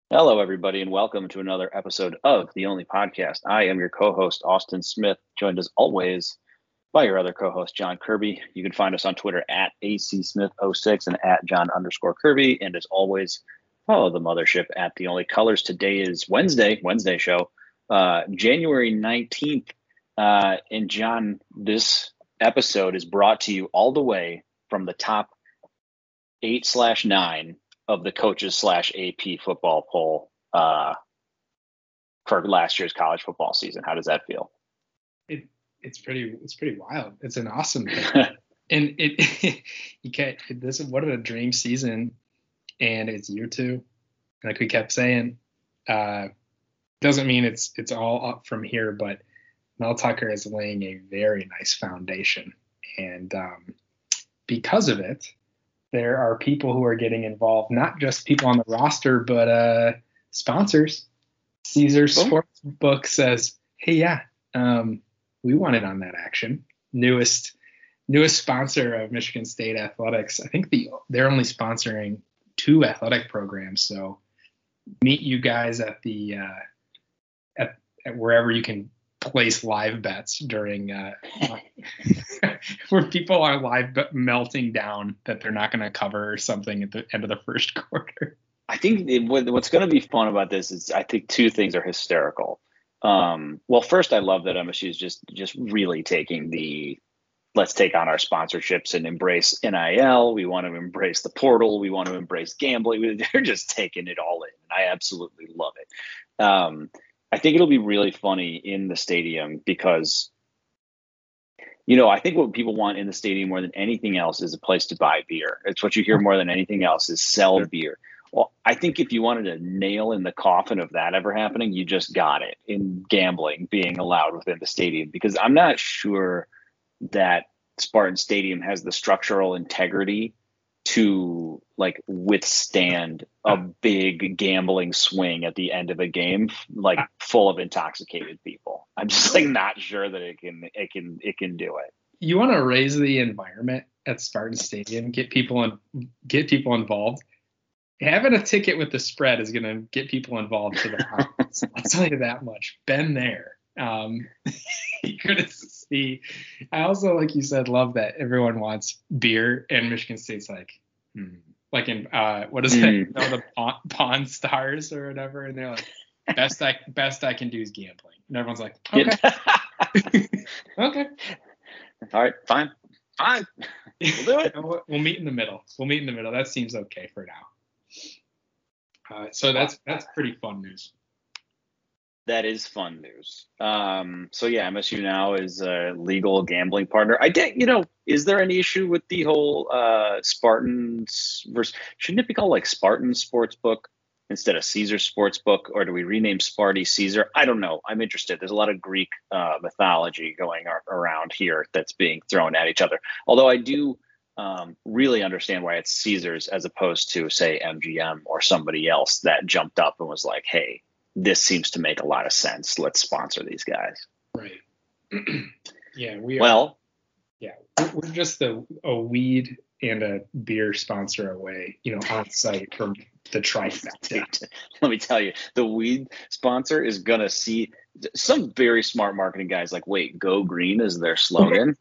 Hello, everybody, and welcome to another episode of The Only Podcast. I am your co host, Austin Smith, joined as always by your other co host, John Kirby. You can find us on Twitter at ACSmith06 and at John underscore Kirby. And as always, follow the mothership at The Only Colors. Today is Wednesday show, January 19th. And John, this episode is brought to you all the way from the top 8/9 of the coaches/AP football poll for last year's college football season. How does that feel? It's pretty wild. It's an awesome thing. And it you can't this is what a dream season, and it's year two. Like we kept saying, doesn't mean it's all up from here, but Mel Tucker is laying a very nice foundation, and because of it, there are people who are getting involved, not just people on the roster, but sponsors. Caesar Sportsbook says, "Hey, yeah, we want in on that action." Newest sponsor of Michigan State athletics. I think they're only sponsoring two athletic programs. So meet you guys at the at wherever you can place live bets during where people are melting down that they're not going to cover or something at the end of the first quarter. I think what's going to be fun about this is I think two things are hysterical. Well, first, I love that MSU is just really taking let's take on our sponsorships and embrace NIL. We want to embrace the portal. We want to embrace gambling. They're just taking it all in. And I absolutely love it. I think it'll be really funny in the stadium because, I think what people want in the stadium more than anything else is a place to buy beer. It's what you hear more than anything else is sell beer. Well, I think if you wanted to nail in the coffin of that ever happening, you just got it in gambling being allowed within the stadium, because I'm not sure that Spartan Stadium has the structural integrity to withstand a big gambling swing at the end of a game, full of intoxicated people. I'm just not sure that it can do it. You want to raise the environment at Spartan Stadium, get people involved. Having a ticket with the spread is going to get people involved to the conference. I'll tell you that much. Been there. You're going to see. I also, like you said, love that everyone wants beer, and Michigan State's like in what is it? The Pawn Stars or whatever, and they're like, best I can do is gambling, and everyone's like, okay, okay, all right, fine, we'll do it. We'll meet in the middle. That seems okay for now. So that's pretty fun news. That is fun news. So yeah, MSU now is a legal gambling partner. Is there any issue with the whole Spartans versus? Shouldn't it be called Spartan Sportsbook instead of Caesar Sportsbook, or do we rename Sparty Caesar? I don't know. I'm interested. There's a lot of Greek mythology going around here that's being thrown at each other. Although I do really understand why it's Caesars as opposed to, say, MGM or somebody else that jumped up and was like, hey, this seems to make a lot of sense. Let's sponsor these guys. Right. Yeah, we are. Well, yeah, we're just a weed and a beer sponsor away, on site from the trifecta. Let me tell you, the weed sponsor is going to see some very smart marketing guys wait, go green is their slogan.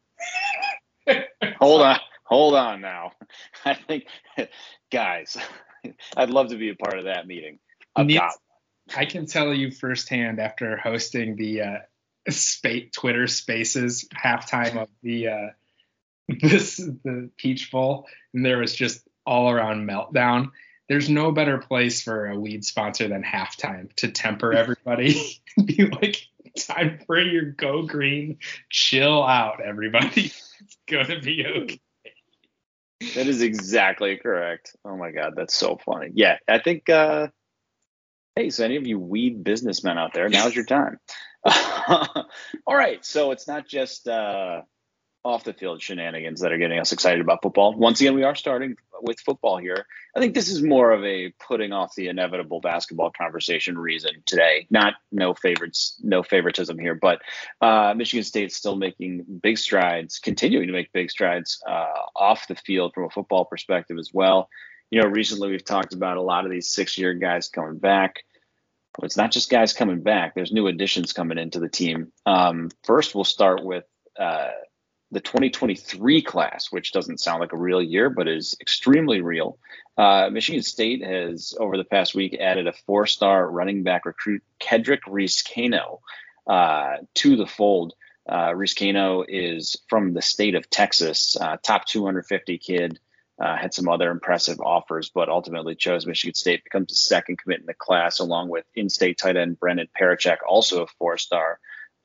Hold on now. I think, guys, I'd love to be a part of that meeting. I can tell you firsthand after hosting the Twitter Spaces halftime of the Peach Bowl, and there was just all around meltdown. There's no better place for a weed sponsor than halftime to temper everybody. Be like, time for your go green, chill out, everybody. It's gonna be okay. That is exactly correct. Oh my God, that's so funny. Yeah, I think. Hey, so any of you weed businessmen out there, now's your time. All right, so it's not just off the field shenanigans that are getting us excited about football. Once again, we are starting with football here. I think this is more of a putting off the inevitable basketball conversation reason today. No favoritism here, but Michigan State's still making big strides, continuing to make big strides off the field from a football perspective as well. Recently we've talked about a lot of these 6-year guys coming back. Well, it's not just guys coming back. There's new additions coming into the team. First, we'll start with the 2023 class, which doesn't sound like a real year, but is extremely real. Michigan State has, over the past week, added a 4-star running back recruit, Kedrick Reese-Cano, to the fold. Reese-Cano is from the state of Texas, top 250 kid. Had some other impressive offers, but ultimately chose Michigan State. Becomes the second commit in the class, along with in-state tight end Brendan Parachek, also a 4-star.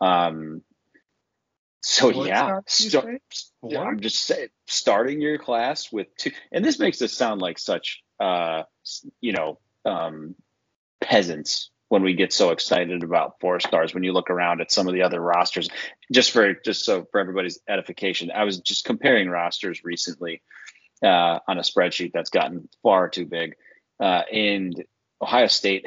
I'm just saying, starting your class with 2, and this makes us sound like such, peasants when we get so excited about 4-stars. When you look around at some of the other rosters, just for everybody's edification, I was just comparing rosters recently on a spreadsheet that's gotten far too big, and Ohio State's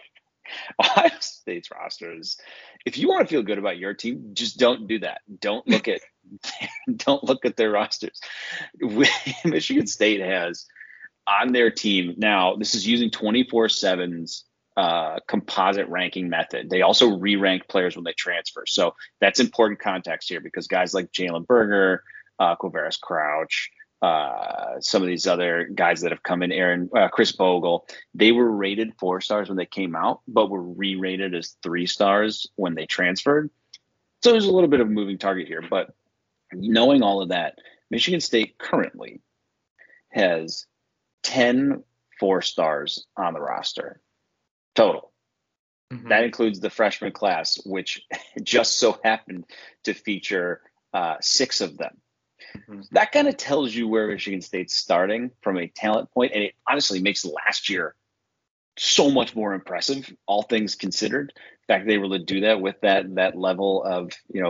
rosters. If you want to feel good about your team, just don't do that. Don't look at their rosters. Michigan State has on their team now. This is using 24/7's composite ranking method. They also re-rank players when they transfer, so that's important context here because guys like Jalen Berger, Quavaris Crouch, some of these other guys that have come in, Chris Bogle, they were rated 4-stars when they came out, but were re-rated as 3-stars when they transferred. So there's a little bit of a moving target here, but knowing all of that, Michigan State currently has 10 4-stars on the roster total. Mm-hmm. That includes the freshman class, which just so happened to feature 6 of them. Mm-hmm. That kind of tells you where Michigan State's starting from a talent point, and it honestly makes last year so much more impressive, all things considered. The fact they were able to do that with that level of,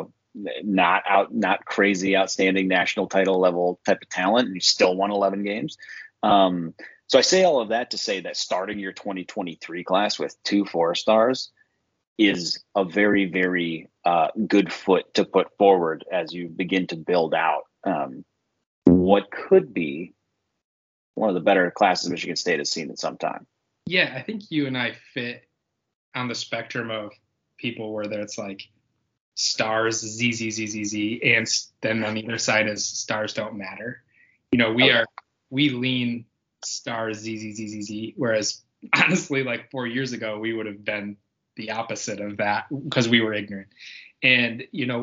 not crazy, outstanding national title level type of talent, and you still won 11 games. So I say all of that to say that starting your 2023 class with 2 4-stars is a very, very good foot to put forward as you begin to build out what could be one of the better classes Michigan State has seen in some time. Yeah, I think you and I fit on the spectrum of people where it's like stars, Z, and then on the other side is stars don't matter. We lean stars, Z, whereas honestly, like 4 years ago, we would have been the opposite of that because we were ignorant. And,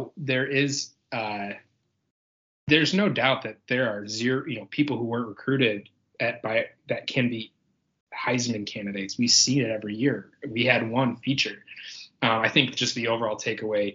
there's no doubt that there are people who weren't recruited that can be Heisman candidates. We see it every year. We had one featured. I think just the overall takeaway,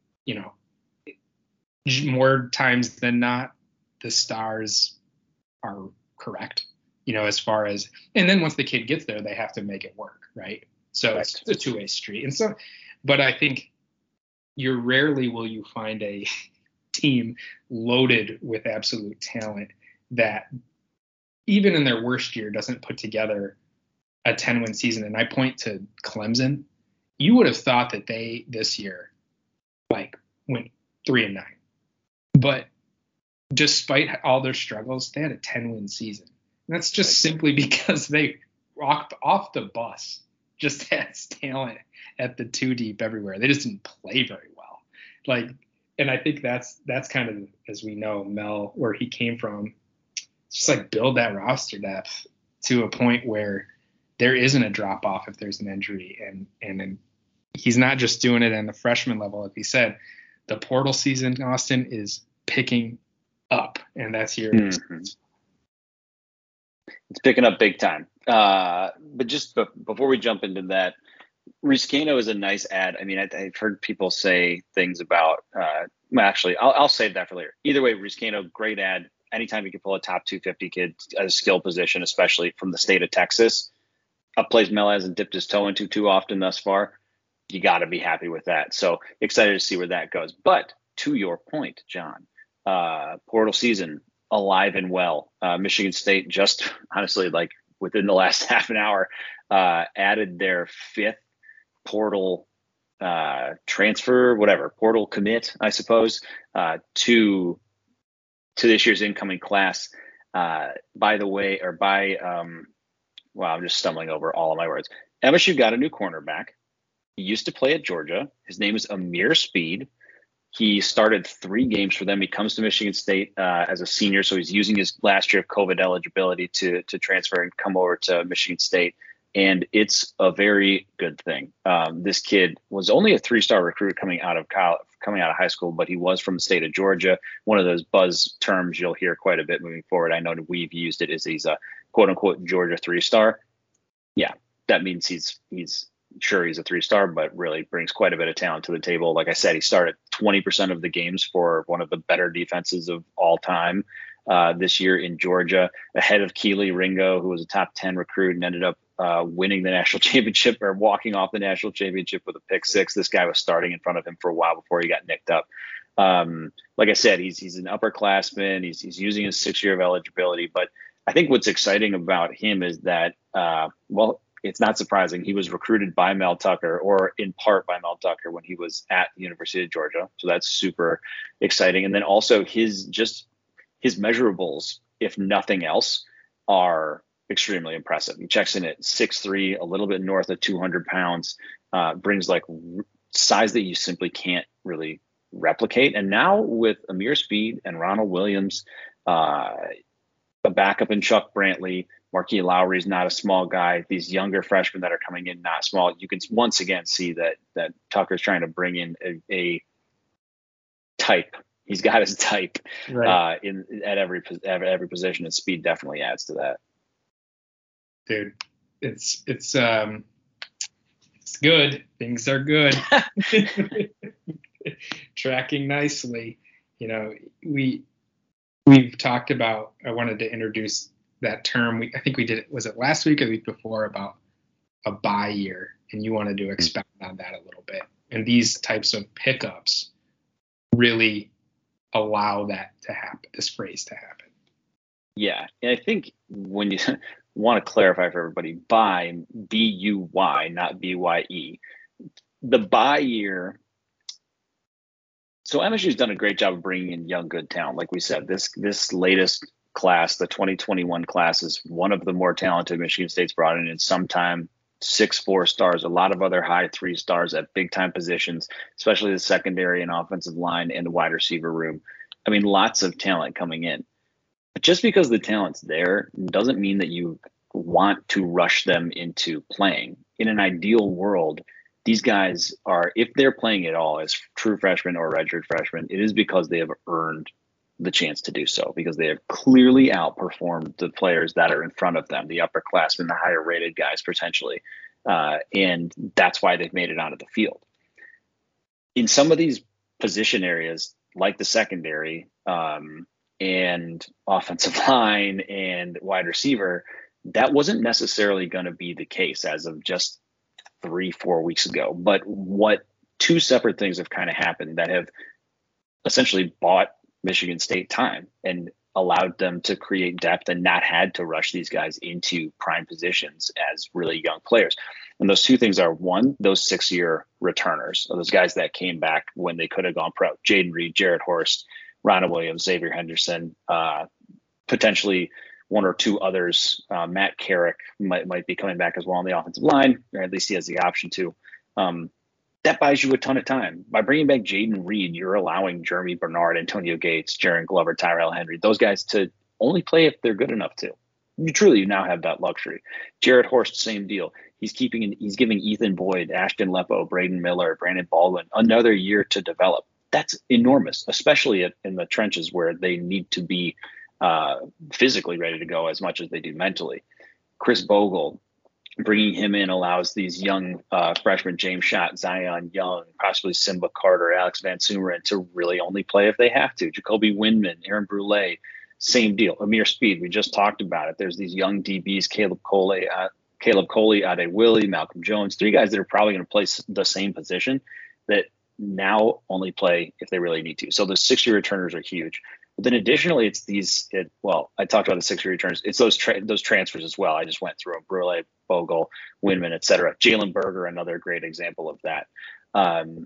more times than not, the stars are correct, as far as, and then once the kid gets there, they have to make it work. Right. So It's a 2-way street. And so, but I think rarely will you find a team loaded with absolute talent that even in their worst year doesn't put together a 10-win season. And I point to Clemson. You would have thought that they this year went 3-9, but despite all their struggles, they had a 10-win season. And that's just simply because they rocked off the bus, just has talent at the 2 deep everywhere. They just didn't play very well. And I think that's kind of, as we know, Mel, where he came from, just build that roster depth to a point where there isn't a drop off if there's an injury. And he's not just doing it in the freshman level. Like he said, the portal season, Austin, is picking up, and that's here. Mm-hmm. It's picking up big time. But just before we jump into that, Reese-Cano is a nice ad. I mean, I've heard people say things about, actually, I'll save that for later. Either way, Reese-Cano, great ad. Anytime you can pull a top 250 kid at a skill position, especially from the state of Texas, a place Mel hasn't dipped his toe into too often thus far, you got to be happy with that. So excited to see where that goes. But to your point, John, portal season alive and well. Michigan State just honestly, within the last half an hour, added their 5th portal portal commit, I suppose, to this year's incoming class. By the way, or by wow, I'm just stumbling over all of my words. MSU got a new cornerback. He used to play at Georgia. His name is Amir Speed. He started 3 games for them. He comes to Michigan State as a senior, so he's using his last year of COVID eligibility to transfer and come over to Michigan State. And it's a very good thing. This kid was only a 3-star recruit coming out of high school, but he was from the state of Georgia. One of those buzz terms you'll hear quite a bit moving forward. I know we've used it is he's a quote unquote Georgia 3-star. Yeah, that means he's sure he's a 3-star, but really brings quite a bit of talent to the table. Like I said, he started 20% of the games for one of the better defenses of all time this year in Georgia, ahead of Keely Ringo, who was a top 10 recruit and ended up winning the national championship or walking off the national championship with a pick 6. This guy was starting in front of him for a while before he got nicked up. Like I said, he's an upperclassman. He's using his 6 year of eligibility, but I think what's exciting about him is that, it's not surprising. He was recruited by Mel Tucker, or in part by Mel Tucker, when he was at the University of Georgia. So that's super exciting. And then also his measurables, if nothing else, are extremely impressive. He checks in at 6'3", a little bit north of 200 pounds, brings like size that you simply can't really replicate. And now with Amir Speed and Ronald Williams, a backup in Chuck Brantley, Marquis Lowry is not a small guy. These younger freshmen that are coming in, not small. You can once again see that Tucker's trying to bring in a type. He's got his type right. At every position, and Speed definitely adds to that. Dude, it's good. Things are good. Tracking nicely. You know, we've talked about. I wanted to introduce that term. I think we did it. Was it last week or the week before, about a bye year? And you wanted to expound on that a little bit. And these types of pickups really allow that to happen. This phrase to happen. Yeah, and I think when you want to clarify for everybody, bye, B-U-Y, not B-Y-E. The bye year. So MSU's done a great job of bringing in young, good talent. Like we said, this latest class, the 2021 class, is one of the more talented Michigan State's brought in some time. 6 4-stars, a lot of other high 3-stars at big time positions, especially the secondary and offensive line and the wide receiver room. I mean, lots of talent coming in. But just because the talent's there doesn't mean that you want to rush them into playing. In an ideal world, these guys are, if they're playing at all as true freshmen or redshirt freshmen, it is because they have earned the chance to do so, because they have clearly outperformed the players that are in front of them, the upperclassmen, the higher rated guys potentially. And that's why they've made it onto the field. In some of these position areas, like the secondary and offensive line and wide receiver, that wasn't necessarily going to be the case as of just 3-4 weeks ago. But what 2 separate things have kind of happened that have essentially bought Michigan State time and allowed them to create depth and not had to rush these guys into prime positions as really young players. And those 2 things are, one, those 6-year returners, those guys that came back when they could have gone pro. Jaden Reed, Jared Horst, Ronald Williams, Xavier Henderson, potentially 1 or 2 others. Matt Carrick might be coming back as well on the offensive line, or at least he has the option to. That buys you a ton of time. By bringing back Jaden Reed, you're allowing Jeremy Bernard, Antonio Gates, Jaron Glover, Tyrell Henry, those guys to only play if they're good enough to. You now have that luxury. Jared Horst, same deal. He's giving Ethan Boyd, Ashton Lepo, Braden Miller, Brandon Baldwin another year to develop. That's enormous, especially in the trenches where they need to be physically ready to go as much as they do mentally. Chris Bogle, bringing him in allows these young freshmen, James Schott, Zion Young, possibly Simba Carter, Alex Van Sumeren, to really only play if they have to. Jacoby Windman, Aaron Brule, same deal. Amir Speed, we just talked about it. There's these young DBs, Caleb Coley, Ade Willie, Malcolm Jones, 3 guys that are probably going to play the same position that now only play if they really need to. So the 6-year returners are huge. But then additionally, it's I talked about the 6-year returns. It's those transfers as well. I just went through them: Brule, Bogle, Windman, et cetera. Jalen Berger, another great example of that.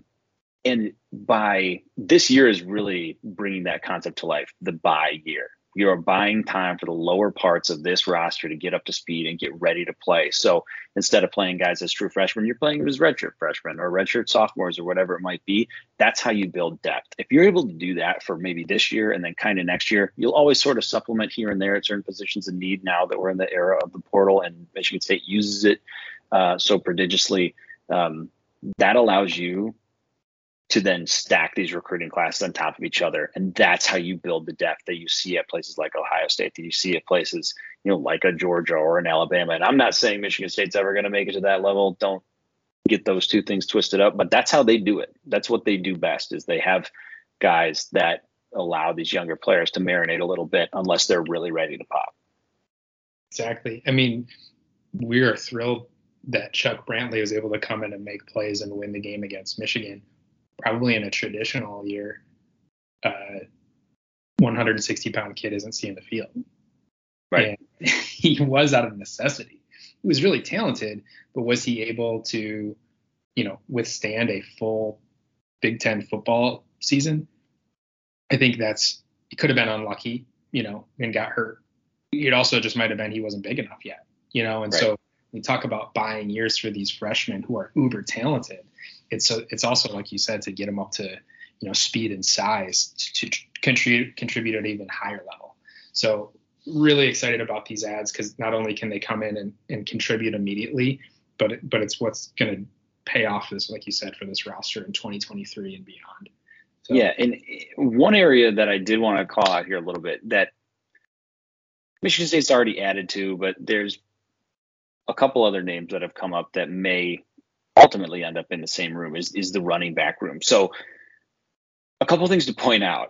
And by this year is really bringing that concept to life, the bye year. You are buying time for the lower parts of this roster to get up to speed and get ready to play. So instead of playing guys as true freshmen, you're playing them as redshirt freshmen or redshirt sophomores or whatever it might be. That's how you build depth. If you're able to do that for maybe this year and then kind of next year, you'll always sort of supplement here and there at certain positions of need now that we're in the era of the portal and Michigan State uses it so prodigiously. That allows you to then stack these recruiting classes on top of each other. And that's how you build the depth that you see at places like Ohio State, that you see at places, like a Georgia or an Alabama. And I'm not saying Michigan State's ever going to make it to that level. Don't get those two things twisted up, but that's how they do it. That's what they do best, is they have guys that allow these younger players to marinate a little bit unless they're really ready to pop. Exactly. I mean, we are thrilled that Chuck Brantley was able to come in and make plays and win the game against Michigan. Probably in a traditional year, 160-pound kid isn't seeing the field. Right. And he was out of necessity. He was really talented, but was he able to, withstand a full Big Ten football season? I think he could have been unlucky, and got hurt. It also just might have been he wasn't big enough yet, and right. So we talk about buying years for these freshmen who are uber talented. It's also, like you said, to get them up to, speed and size to contribute at an even higher level. So really excited about these ads, because not only can they come in and contribute immediately, but it's what's going to pay off, this, like you said, for this roster in 2023 and beyond. So. Yeah. And one area that I did want to call out here a little bit that Michigan State's already added to, but there's a couple other names that have come up that may ultimately end up in the same room is the running back room. So a couple of things to point out.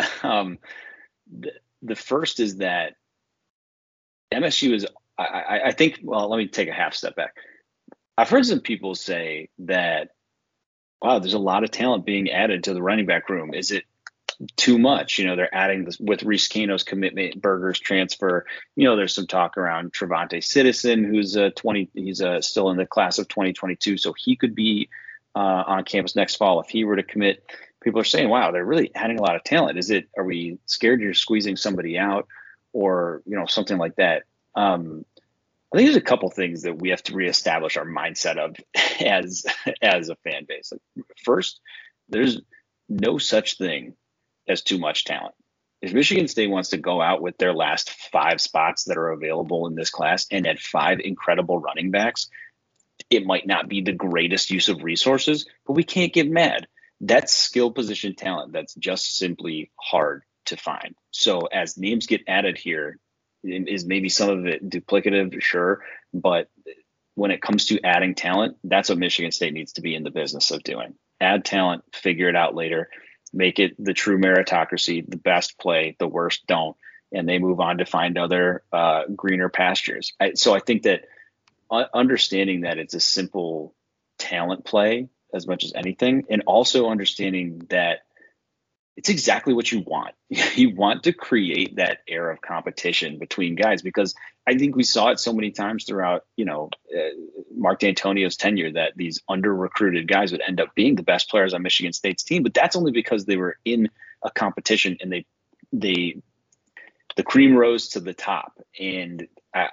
The first is that MSU is, I think, well, let me take a half step back. I've heard some people say that, wow, there's a lot of talent being added to the running back room. Is it too much? They're adding this with Reese Kano's commitment, Berger's transfer. There's some talk around Trevante Citizen, who's he's still in the class of 2022, so he could be on campus next fall if he were to commit. People are saying, wow, they're really adding a lot of talent. Are we scared you're squeezing somebody out, or something like that? I think there's a couple things that we have to reestablish our mindset of as a fan base. First, there's no such thing as too much talent. If Michigan State wants to go out with their last 5 spots that are available in this class and add 5 incredible running backs, it might not be the greatest use of resources, but we can't get mad. That's skill position talent that's just simply hard to find. So as names get added here, is maybe some of it duplicative, sure, but when it comes to adding talent, that's what Michigan State needs to be in the business of doing. Add talent, figure it out later. Make it the true meritocracy, the best play, the worst don't, and they move on to find other greener pastures. So I think that understanding that it's a simple talent play as much as anything, and also understanding that it's exactly what you want. You want to create that air of competition between guys, because I think we saw it so many times throughout, Mark D'Antonio's tenure, that these under-recruited guys would end up being the best players on Michigan State's team. But that's only because they were in a competition and the cream rose to the top. And,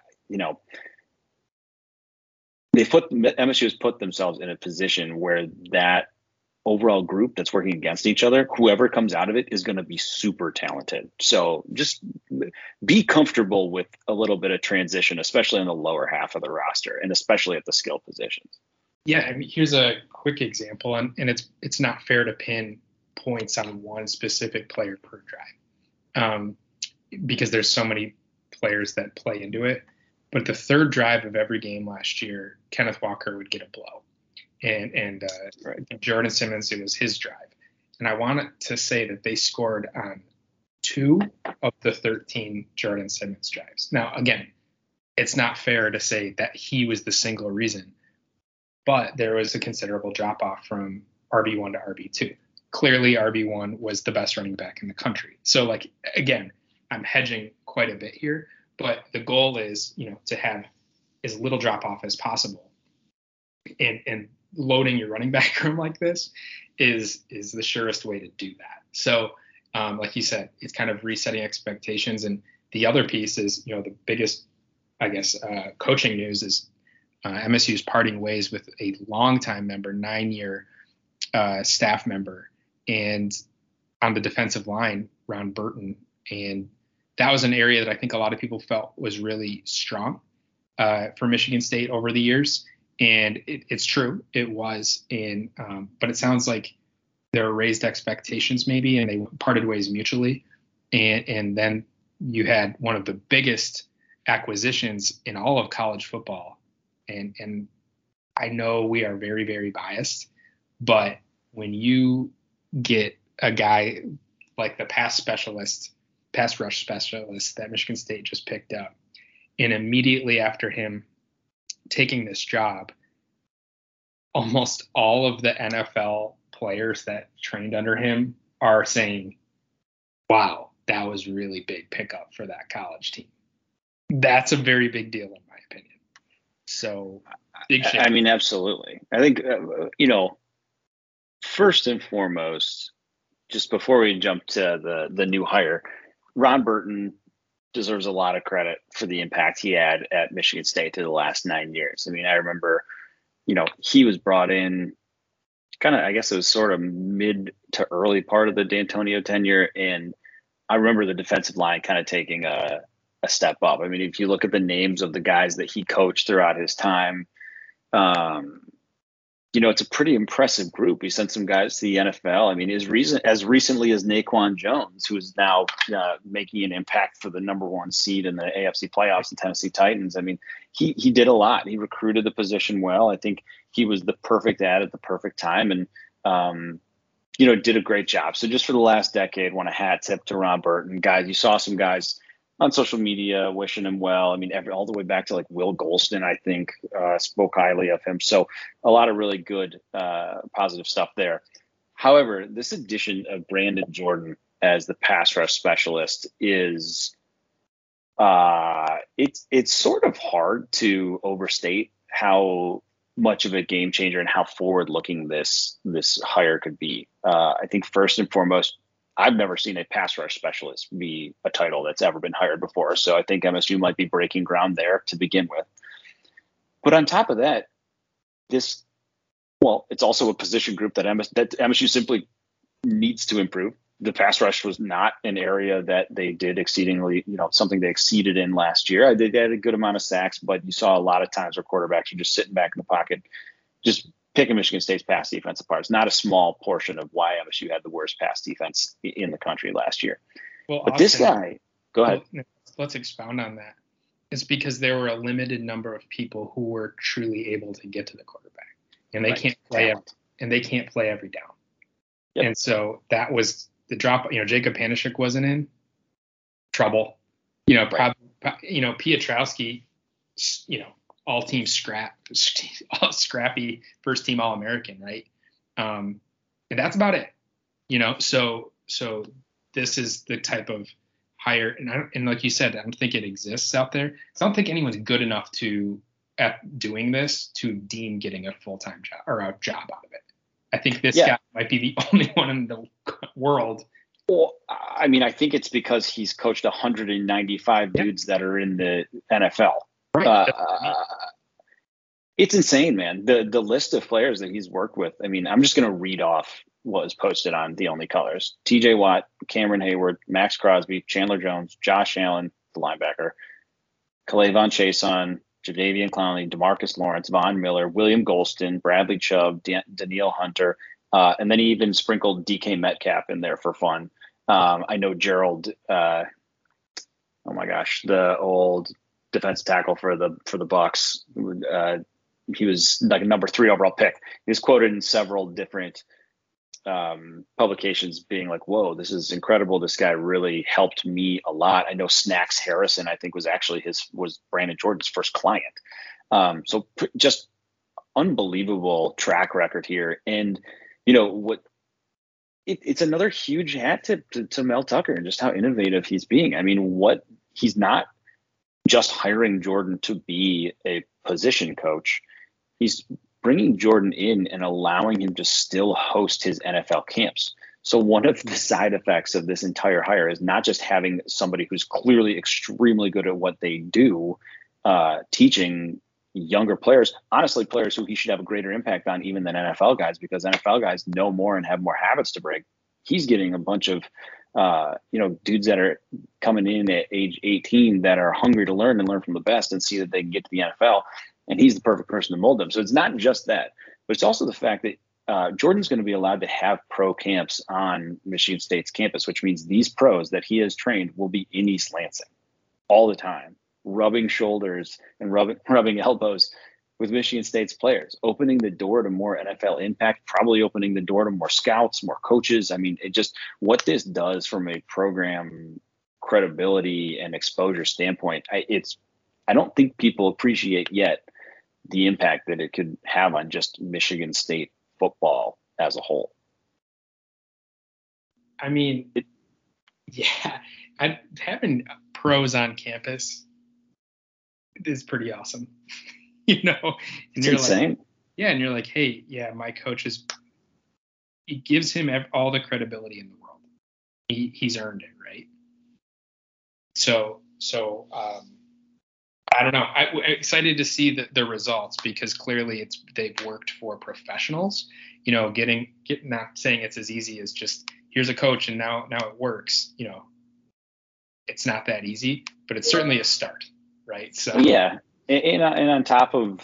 MSU has put themselves in a position where that overall group that's working against each other, whoever comes out of it is going to be super talented. So just be comfortable with a little bit of transition, especially in the lower half of the roster and especially at the skill positions. Yeah, I mean, here's a quick example, and it's not fair to pin points on one specific player per drive, because there's so many players that play into it. But the third drive of every game last year, Kenneth Walker would get a blow. And Jordan Simmons, it was his drive. And I wanted to say that they scored on 2 of the 13 Jordan Simmons drives. Now, again, it's not fair to say that he was the single reason, but there was a considerable drop-off from RB1 to RB2. Clearly, RB1 was the best running back in the country. So, again, I'm hedging quite a bit here, but the goal is, to have as little drop-off as possible. And loading your running back room like this is the surest way to do that. So Like you said, it's kind of resetting expectations. And the other piece is, the biggest, I guess, coaching news is MSU's parting ways with a longtime member, 9-year staff member, and on the defensive line, Ron Burton. And that was an area that I think a lot of people felt was really strong for Michigan State over the years. And it's true, it was. But it sounds like there were raised expectations maybe, and they parted ways mutually. And then you had one of the biggest acquisitions in all of college football. And I know we are very, very biased, but when you get a guy like the pass rush specialist that Michigan State just picked up, and immediately after him taking this job, almost all of the NFL players that trained under him are saying, wow, that was really big pickup for that college team. That's a very big deal in my opinion. So big shift. I mean, absolutely. I think, first and foremost, just before we jump to the new hire, Ron Burton deserves a lot of credit for the impact he had at Michigan State through the last 9 years. I mean, I remember, he was brought in kind of, I guess it was sort of mid to early part of the D'Antonio tenure. And I remember the defensive line kind of taking a step up. I mean, if you look at the names of the guys that he coached throughout his time, it's a pretty impressive group. He sent some guys to the NFL. I mean, as recently as Naquan Jones, who is now making an impact for the number 1 seed in the AFC playoffs, the Tennessee Titans. I mean, he did a lot. He recruited the position well. I think he was the perfect ad at the perfect time, and did a great job. So just for the last decade, want a hat tip to Ron Burton. Guys, you saw some guys on social media wishing him well. I mean, all the way back to like Will Golston, I think, spoke highly of him. So a lot of really good, positive stuff there. However, this addition of Brandon Jordan as the pass rush specialist is, it's sort of hard to overstate how much of a game changer and how forward looking this hire could be. I think first and foremost, I've never seen a pass rush specialist be a title that's ever been hired before. So I think MSU might be breaking ground there to begin with. But on top of that, it's also a position group that MSU simply needs to improve. The pass rush was not an area that they did exceedingly, something they exceeded in last year. They had a good amount of sacks, but you saw a lot of times where quarterbacks are just sitting back in the pocket, just picking Michigan State's pass defense apart. It's not a small portion of why MSU had the worst pass defense in the country last year. Well, but Austin, this guy, go ahead. Let's expound on that. It's because there were a limited number of people who were truly able to get to the quarterback, and they can't play every down. Yep. And so that was the drop. Jacob Panishik wasn't in trouble. Piotrowski, all team scrappy first team All-American, right? And that's about it, so this is the type of hire. And like you said, I don't think it exists out there. I don't think anyone's good enough at doing this to deem getting a full-time job or a job out of it. I think this guy might be the only one in the world. Well, I mean, I think it's because he's coached 195 dudes that are in the NFL. Right. It's insane, man. The list of players that he's worked with. I mean, I'm just going to read off what was posted on The Only Colors. TJ Watt, Cameron Hayward, Max Crosby, Chandler Jones, Josh Allen, the linebacker, K'Lavon Chaisson, Jadeveon Clowney, DeMarcus Lawrence, Von Miller, William Golston, Bradley Chubb, Danielle Hunter, and then he even sprinkled DK Metcalf in there for fun. I know Gerald, the old defensive tackle for the Bucks. He was like a number 3 overall pick. He was quoted in several different publications being like, whoa, this is incredible. This guy really helped me a lot. I know Snacks Harrison, I think, was Brandon Jordan's first client. So just unbelievable track record here. And, it's another huge hat tip to Mel Tucker and just how innovative he's being. I mean, he's not just hiring Jordan to be a position coach. He's bringing Jordan in and allowing him to still host his NFL camps. So one of the side effects of this entire hire is not just having somebody who's clearly extremely good at what they do, teaching younger players, honestly, players who he should have a greater impact on even than NFL guys, because NFL guys know more and have more habits to break. He's getting a bunch of, dudes that are coming in at age 18 that are hungry to learn and learn from the best and see that they can get to the NFL. And he's the perfect person to mold them. So it's not just that, but it's also the fact that Jordan's going to be allowed to have pro camps on Michigan State's campus, which means these pros that he has trained will be in East Lansing all the time, rubbing shoulders and rubbing elbows with Michigan State's players, opening the door to more NFL impact, probably opening the door to more scouts, more coaches. I mean, it just, what this does from a program credibility and exposure standpoint, I don't think people appreciate yet the impact that it could have on just Michigan State football as a whole. I mean, having pros on campus is pretty awesome. And it's insane. And you're like, hey, my coach it gives him all the credibility in the world. He's earned it, right? So I don't know. I'm excited to see the results, because clearly they've worked for professionals. Getting not saying it's as easy as just here's a coach and now it works. It's not that easy, but it's certainly a start, right? So yeah, and on top of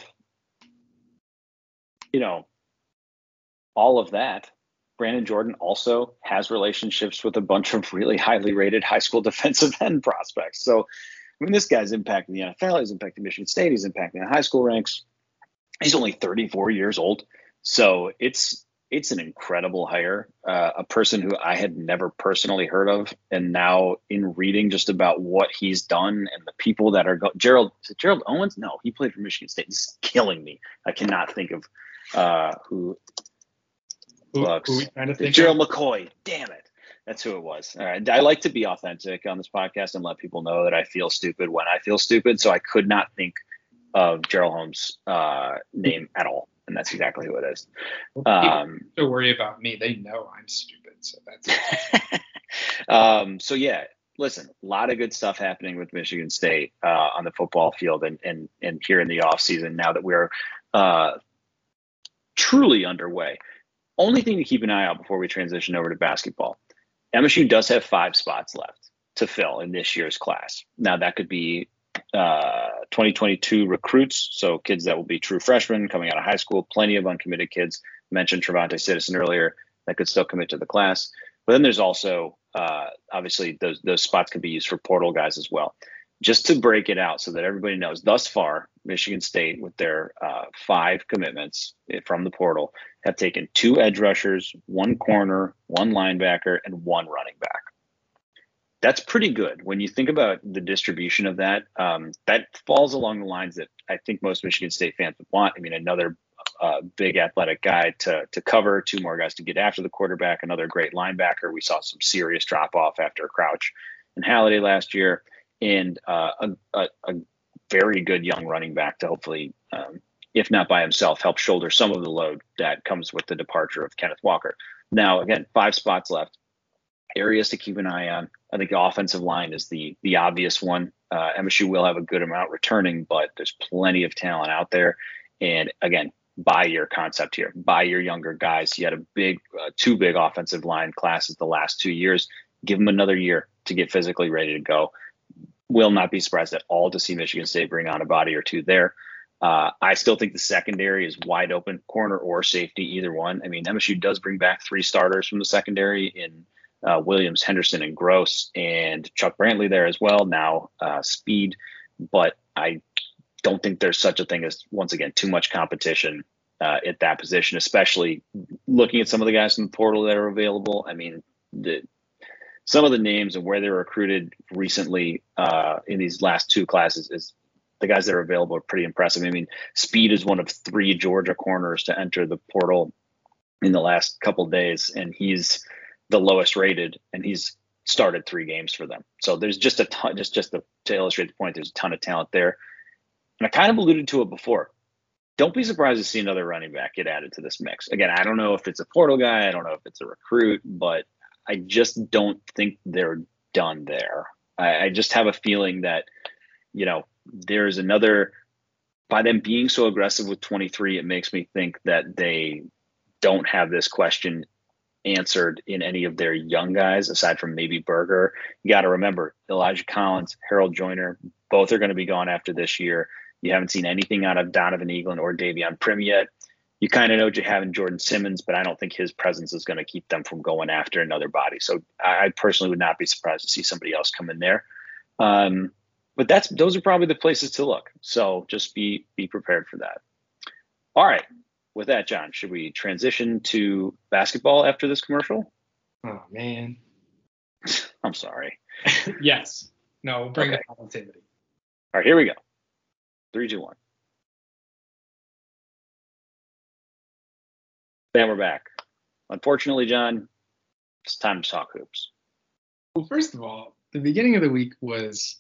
all of that, Brandon Jordan also has relationships with a bunch of really highly rated high school defensive end prospects. So, I mean, this guy's impacting the NFL. He's impacting Michigan State. He's impacting the high school ranks. He's only 34 years old. So it's an incredible hire. A person who I had never personally heard of. And now in reading just about what he's done and the people that are Gerald Owens? No, he played for Michigan State. It's killing me. I cannot think of who are we trying to think Gerald McCoy. Damn it. That's who it was. All right. I like to be authentic on this podcast and let people know that I feel stupid when I feel stupid. So I could not think of Gerald Holmes' name at all. And that's exactly who it is. Don't worry about me. They know I'm stupid. So that's so yeah, listen, a lot of good stuff happening with Michigan State on the football field and here in the off season now that we're truly underway. Only thing to keep an eye out before we transition over to basketball. MSU does have 5 spots left to fill in this year's class. Now that could be 2022 recruits, so kids that will be true freshmen coming out of high school, plenty of uncommitted kids. Mentioned Trevante Citizen earlier that could still commit to the class. But then there's also obviously those spots could be used for portal guys as well. Just to break it out so that everybody knows, thus far, Michigan State, with their 5 commitments from the portal, have taken 2 edge rushers, 1 corner, 1 linebacker, and 1 running back. That's pretty good. When you think about the distribution of that, that falls along the lines that I think most Michigan State fans would want. I mean, another big athletic guy to cover, 2 more guys to get after the quarterback, another great linebacker. We saw some serious drop off after Crouch and Halliday last year, and a very good young running back to hopefully, if not by himself, help shoulder some of the load that comes with the departure of Kenneth Walker. Now, again, 5 spots left. Areas to keep an eye on. I think the offensive line is the obvious one. MSU will have a good amount returning, but there's plenty of talent out there. And again, buy your concept here. Buy your younger guys. You had a big, 2 big offensive line classes the last 2 years. Give them another year to get physically ready to go. Will not be surprised at all to see Michigan State bring on a body or 2 there. I still think the secondary is wide open, corner or safety, either one. I mean, MSU does bring back 3 starters from the secondary in Williams, Henderson, and Gross, and Chuck Brantley there as well. Now speed, but I don't think there's such a thing as, once again, too much competition at that position, especially looking at some of the guys in the portal that are available. I mean, some of the names and where they were recruited recently in these last 2 classes is the guys that are available are pretty impressive. I mean, Speed is one of 3 Georgia corners to enter the portal in the last couple of days, and he's the lowest rated, and he's started 3 games for them. So there's just a ton, to illustrate the point, there's a ton of talent there. And I kind of alluded to it before. don't be surprised to see another running back get added to this mix. Again, I don't know if it's a portal guy, I don't know if it's a recruit, but I just don't think they're done there. I just have a feeling that, there's another, by them being so aggressive with 23, it makes me think that they don't have this question answered in any of their young guys, aside from maybe Berger. You got to remember, Elijah Collins, Harold Joyner, both are going to be gone after this year. You haven't seen anything out of Donovan Eaglin or Davion Prim yet. You kind of know what you have in Jordan Simmons, but I don't think his presence is going to keep them from going after another body. So I personally would not be surprised to see somebody else come in there. But those are probably the places to look. So just be prepared for that. All right. With that, John, should we transition to basketball after this commercial? Oh, man. I'm sorry. Yes. No, we'll bring the positivity. All right, here we go. 3, 2, 1. Then we're back. Unfortunately, John, it's time to talk hoops. Well, first of all, the beginning of the week was,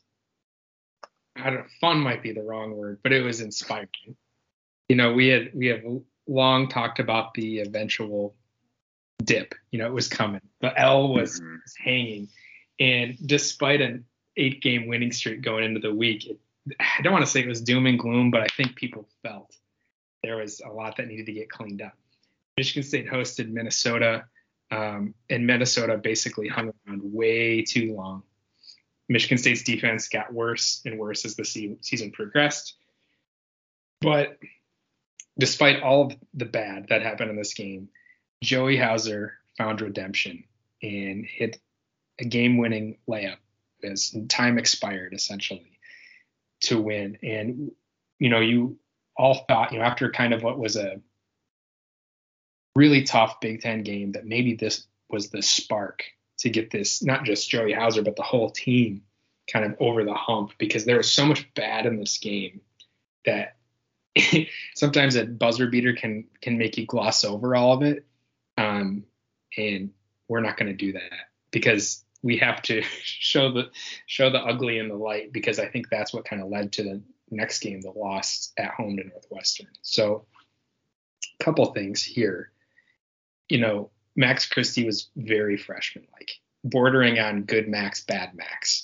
fun might be the wrong word, but it was inspiring. We have long talked about the eventual dip. It was coming. The L was hanging. And despite an 8-game winning streak going into the week, I don't want to say it was doom and gloom, but I think people felt there was a lot that needed to get cleaned up. Michigan State hosted Minnesota, and Minnesota basically hung around way too long. Michigan State's defense got worse and worse as the season progressed. But despite all of the bad that happened in this game, Joey Hauser found redemption and hit a game-winning layup as time expired, essentially, to win. And, you all thought, after kind of what was a really tough Big Ten game, that maybe this was the spark to get this, not just Joey Hauser, but the whole team kind of over the hump, because there was so much bad in this game that sometimes a buzzer beater can make you gloss over all of it. And we're not going to do that, because we have to show the ugly in the light, because I think that's what kind of led to the next game, the loss at home to Northwestern. So a couple things here. Max Christie was very freshman-like, bordering on good Max, bad Max.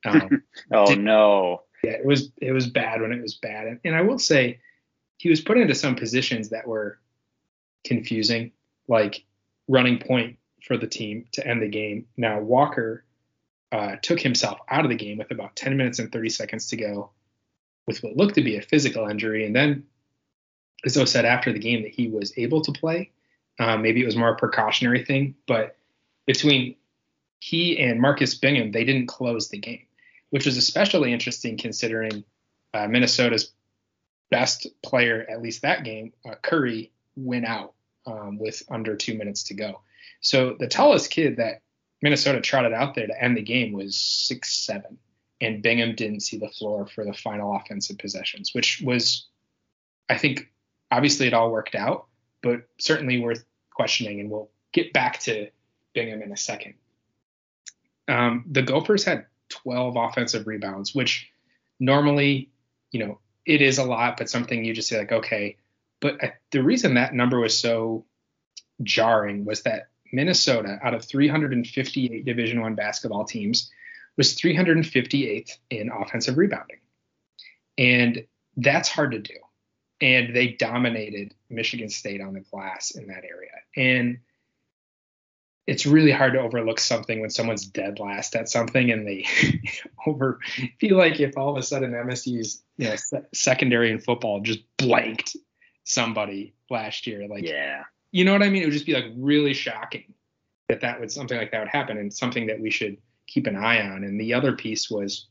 No. Yeah, it was bad when it was bad. And I will say, he was put into some positions that were confusing, like running point for the team to end the game. Now, Walker took himself out of the game with about 10 minutes and 30 seconds to go with what looked to be a physical injury. And then Izzo said after the game that he was able to play. Maybe it was more a precautionary thing, but between he and Marcus Bingham, they didn't close the game, which was especially interesting considering Minnesota's best player, at least that game, Curry, went out with under 2 minutes to go. So the tallest kid that Minnesota trotted out there to end the game was 6'7", and Bingham didn't see the floor for the final offensive possessions, which was, I think, obviously it all worked out, but certainly worth questioning, and we'll get back to Bingham in a second. The Gophers had 12 offensive rebounds, which normally, it is a lot, but something you just say like, okay. But the reason that number was so jarring was that Minnesota, out of 358 Division I basketball teams, was 358th in offensive rebounding. And that's hard to do. And they dominated Michigan State on the glass in that area. And it's really hard to overlook something when someone's dead last at something and they feel like if all of a sudden MSU's secondary in football just blanked somebody last year. Like, yeah, you know what I mean? It would just be like really shocking that would something like that would happen, and something that we should keep an eye on. And the other piece was,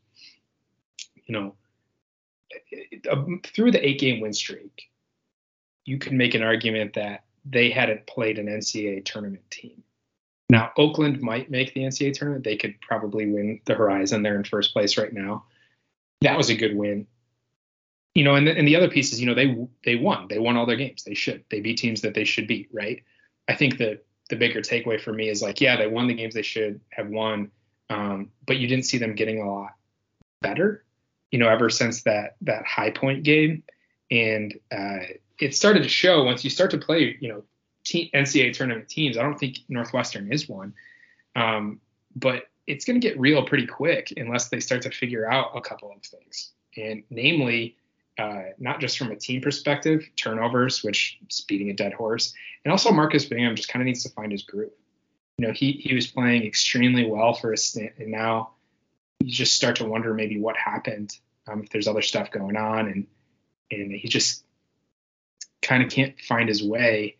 through the 8-game win streak, you could make an argument that they hadn't played an NCAA tournament team. Now, Oakland might make the NCAA tournament. They could probably win the Horizon. They're in first place right now. That was a good win. And the other piece is, they won. They won all their games. They should. They beat teams that they should beat, right? I think the bigger takeaway for me is like, yeah, they won the games they should have won, but you didn't see them getting a lot better, ever since that High Point game. And it started to show once you start to play, NCAA tournament teams. I don't think Northwestern is one, but it's going to get real pretty quick unless they start to figure out a couple of things, and namely, not just from a team perspective, turnovers, which is beating a dead horse, and also Marcus Bingham just kind of needs to find his groove. He was playing extremely well for a stint, and now you just start to wonder maybe what happened, if there's other stuff going on, and he just kind of can't find his way.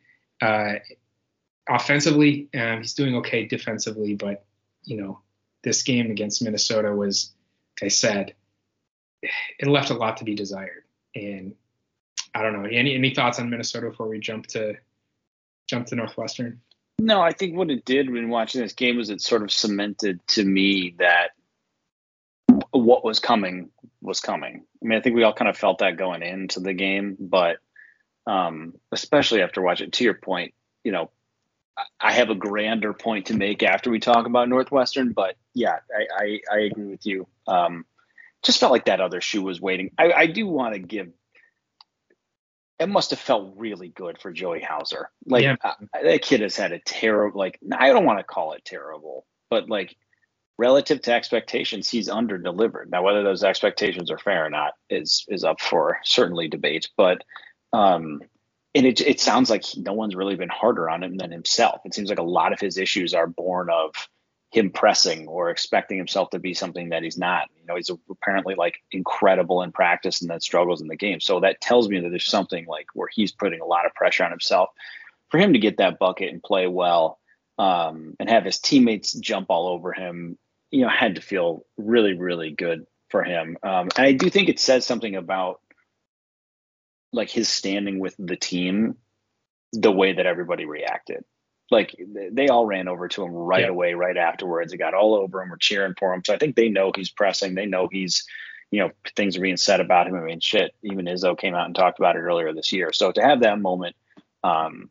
Offensively, he's doing okay defensively, but this game against Minnesota was, like I said, it left a lot to be desired. And I don't know, any thoughts on Minnesota before we jump to Northwestern? No, I think what it did when watching this game was it sort of cemented to me that what was coming was coming. I mean, I think we all kind of felt that going into the game, but especially after watching, to your point, I have a grander point to make after we talk about Northwestern, but yeah, I agree with you. Just felt like that other shoe was waiting. I do want to give, it must have felt really good for Joey Hauser. That kid has had a terrible, I don't want to call it terrible, but relative to expectations, he's under delivered. Now, whether those expectations are fair or not is up for certainly debate, but and it sounds like no one's really been harder on him than himself. It seems like a lot of his issues are born of him pressing or expecting himself to be something that he's not. He's apparently incredible in practice and then struggles in the game. So that tells me that there's something where he's putting a lot of pressure on himself. For him to get that bucket and play well, and have his teammates jump all over him, had to feel really, really good for him. And I do think it says something about his standing with the team, the way that everybody reacted. They all ran over to him right away, right afterwards. They got all over him, were cheering for him. So I think they know he's pressing. They know he's, things are being said about him. I mean, shit, even Izzo came out and talked about it earlier this year. So to have that moment, I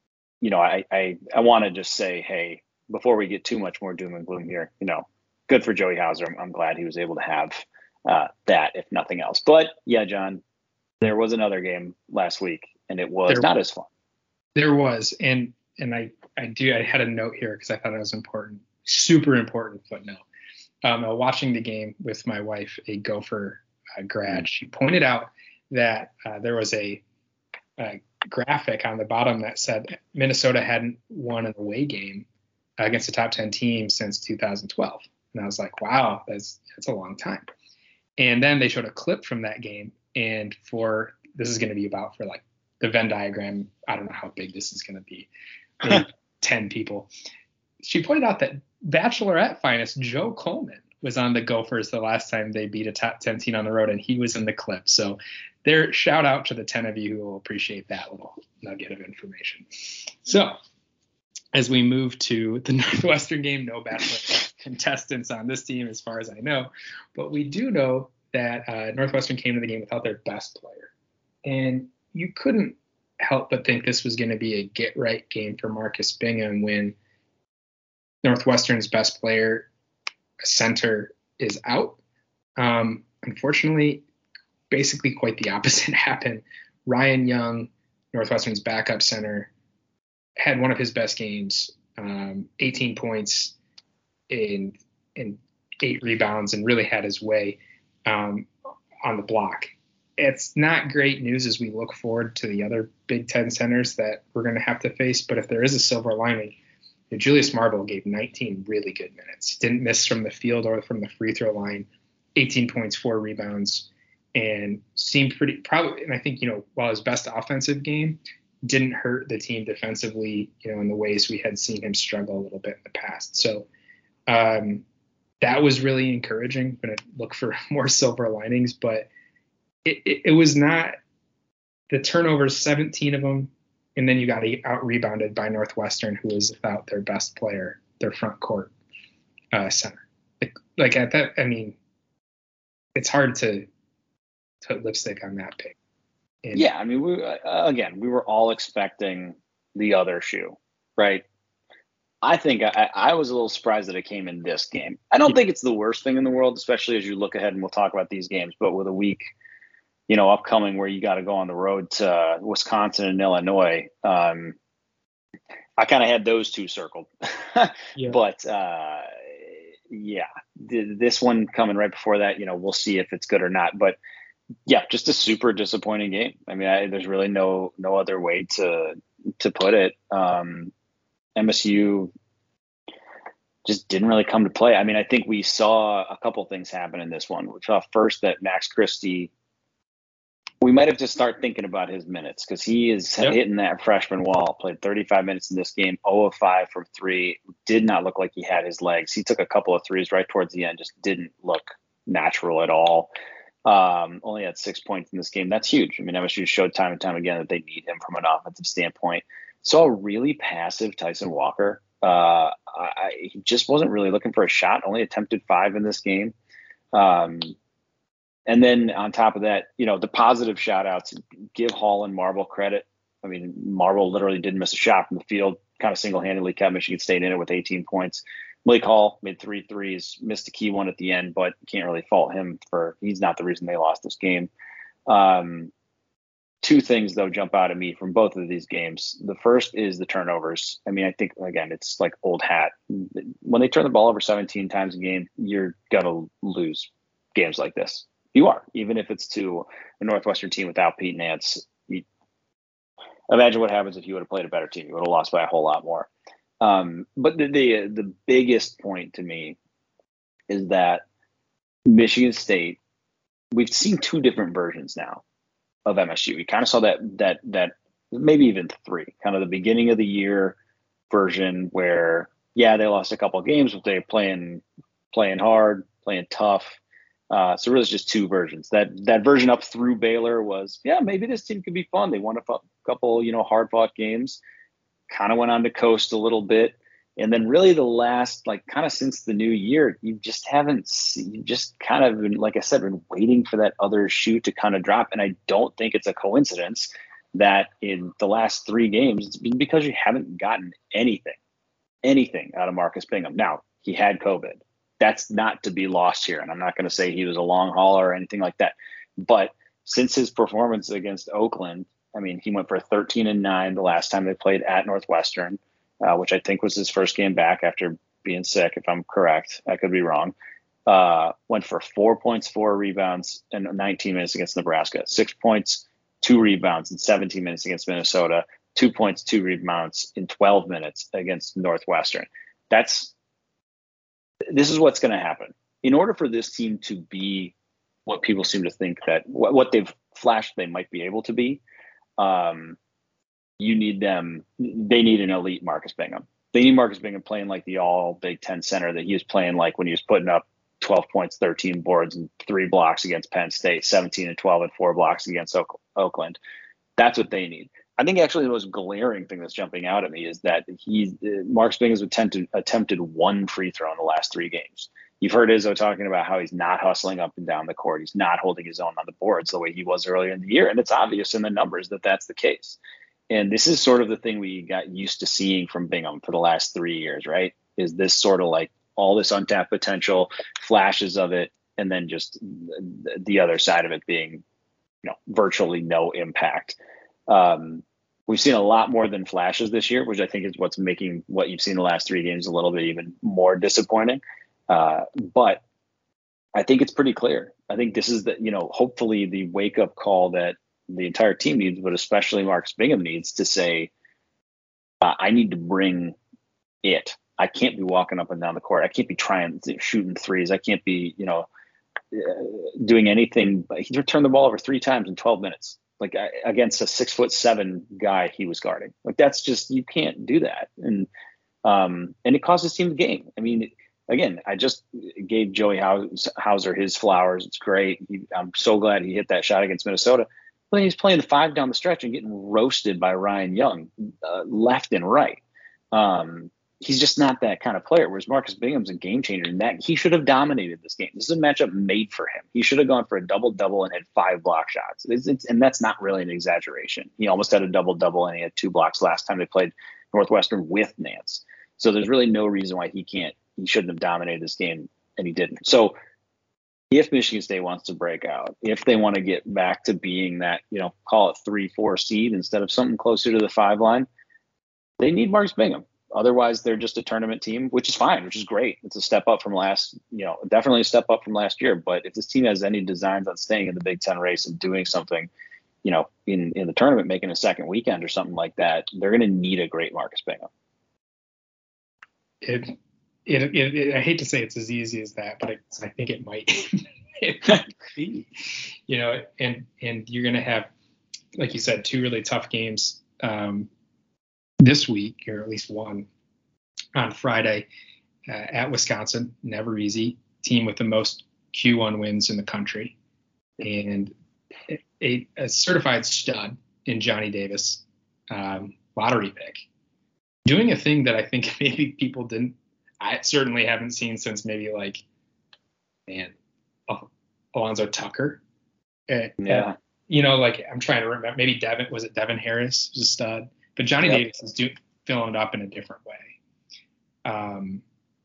want to just say, hey, before we get too much more doom and gloom here, good for Joey Hauser. I'm glad he was able to have that, if nothing else. But yeah, John, there was another game last week, and it was not as fun. There was, and I had a note here because I thought it was important, super important footnote. Watching the game with my wife, a Gopher grad, she pointed out that there was a graphic on the bottom that said Minnesota hadn't won an away game against a top 10 team since 2012. And I was like, wow, that's a long time. And then they showed a clip from that game. And this is going to be about for the Venn diagram. I don't know how big this is going to be. Maybe 10 people. She pointed out that Bachelorette finest Joe Coleman was on the Gophers the last time they beat a top 10 team on the road, and he was in the clip. So shout out to the 10 of you who will appreciate that little nugget of information. So as we move to the Northwestern game, no Bachelorette contestants on this team as far as I know, but we do know that Northwestern came to the game without their best player. And you couldn't help but think this was going to be a get-right game for Marcus Bingham when Northwestern's best player, a center, is out. Unfortunately, basically quite the opposite happened. Ryan Young, Northwestern's backup center, had one of his best games, 18 points in 8 rebounds, and really had his way on the block. It's not great news as we look forward to the other Big Ten centers that we're going to have to face, but if there is a silver lining, Julius Marble gave 19 really good minutes. He didn't miss from the field or from the free throw line, 18 points, 4 rebounds, and seemed pretty probably. And I think, while his best offensive game didn't hurt the team defensively, in the ways we had seen him struggle a little bit in the past. So that was really encouraging. I'm going to look for more silver linings, but it was not the turnovers, 17 of them. And then you got out rebounded by Northwestern, who was without their best player, their front court center. Like at that, I mean, it's hard to put lipstick on that pick. And yeah, I mean, we were all expecting the other shoe, right? I think I was a little surprised that it came in this game. I don't think it's the worst thing in the world, especially as you look ahead, and we'll talk about these games, but with a week upcoming where you got to go on the road to Wisconsin and Illinois. I kind of had those two circled, Yeah. but yeah, this one coming right before that, we'll see if it's good or not. But yeah, just a super disappointing game. I mean, there's really no other way to put it. MSU just didn't really come to play. I mean, I think we saw a couple things happen in this one. We saw first that Max Christie, we might have to start thinking about his minutes because he is hitting that freshman wall. Played 35 minutes in this game, 0 of 5 from 3. Did not look like he had his legs. He took a couple of threes right towards the end, just didn't look natural at all. Only had 6 points in this game. That's huge. I mean, MSU showed time and time again that they need him from an offensive standpoint. Saw a really passive Tyson Walker. He just wasn't really looking for a shot. Only attempted 5 in this game. And then on top of that, the positive shout outs, give Hall and Marble credit. I mean, Marble literally didn't miss a shot from the field, kind of single-handedly kept Michigan State in it with 18 points. Malik Hall made 3 threes, missed a key one at the end, but can't really fault him he's not the reason they lost this game. 2 things, though, jump out at me from both of these games. The first is the turnovers. I mean, I think, again, it's like old hat. When they turn the ball over 17 times a game, you're going to lose games like this. You are, even if it's to a Northwestern team without Pete Nance. Imagine what happens if you would have played a better team. You would have lost by a whole lot more. But the biggest point to me is that Michigan State, we've seen 2 different versions now of MSU. We kind of saw that maybe even 3, kind of the beginning of the year version where, yeah, they lost a couple of games, but they're playing hard, playing tough. So really it's just 2 versions. That version up through Baylor was, yeah, maybe this team could be fun. They won a couple, hard fought games, kind of went on to coast a little bit. And then really the last, kind of since the new year, you just kind of been, like I said, been waiting for that other shoe to kind of drop. And I don't think it's a coincidence that in the last 3 games, it's been because you haven't gotten anything out of Marcus Bingham. Now, he had COVID. That's not to be lost here. And I'm not going to say he was a long hauler or anything like that. But since his performance against Oakland, I mean, he went for 13-9 the last time they played at Northwestern, which I think was his first game back after being sick, if I'm correct. I could be wrong. Went for 4 points, 4 rebounds, and 19 minutes against Nebraska. 6 points, 2 rebounds, and 17 minutes against Minnesota. 2 points, 2 rebounds in 12 minutes against Northwestern. This is what's going to happen. In order for this team to be what people seem to think that what they've flashed they might be able to be, they need an elite Marcus Bingham. They need Marcus Bingham playing like the all Big Ten center that he was playing like when he was putting up 12 points, 13 boards, and 3 blocks against Penn State, 17 and 12 and 4 blocks against Oakland. That's what they need. I think actually the most glaring thing that's jumping out at me is that Marcus Bingham's attempted 1 free throw in the last 3 games. You've heard Izzo talking about how he's not hustling up and down the court. He's not holding his own on the boards the way he was earlier in the year. And it's obvious in the numbers that that's the case. And this is sort of the thing we got used to seeing from Bingham for the last 3 years, right? Is this sort of like all this untapped potential, flashes of it, and then just the other side of it being, virtually no impact. We've seen a lot more than flashes this year, which I think is what's making what you've seen the last 3 games a little bit even more disappointing. But I think it's pretty clear. I think this is hopefully the wake up call that the entire team needs, but especially Marcus Bingham needs to say, I need to bring it. I can't be walking up and down the court. I can't be shooting threes. I can't be, doing anything. He returned the ball over 3 times in 12 minutes, against a 6'7" guy he was guarding. That's just, you can't do that. And it cost his team the game. I mean, again, I just gave Joey Hauser his flowers. It's great. I'm so glad he hit that shot against Minnesota. But then he's playing the 5 down the stretch and getting roasted by Ryan Young left and right. He's just not that kind of player, whereas Marcus Bingham's a game changer in that he should have dominated this game. This is a matchup made for him. He should have gone for a double-double and had 5 block shots. And that's not really an exaggeration. He almost had a double-double and he had 2 blocks last time they played Northwestern with Nance. So there's really no reason why he shouldn't have dominated this game, and he didn't. So if Michigan State wants to break out, if they want to get back to being that, call it 3-4 seed instead of something closer to the 5 line, they need Marcus Bingham. Otherwise, they're just a tournament team, which is fine, which is great. It's a step up from definitely a step up from last year. But if this team has any designs on staying in the Big Ten race and doing something, in the tournament, making a second weekend or something like that, they're going to need a great Marcus Bingham. I hate to say it's as easy as that, but I think it might. It might be, and you're going to have, like you said, 2 really tough games this week, or at least one on Friday at Wisconsin. Never easy. Team with the most Q1 wins in the country, and a certified stud in Johnny Davis, lottery pick, doing a thing that I think maybe people didn't. I certainly haven't seen since maybe Alonzo Tucker. Yeah. I'm trying to remember. Maybe Devin Harris was a stud, but Johnny Davis is filling it up in a different way.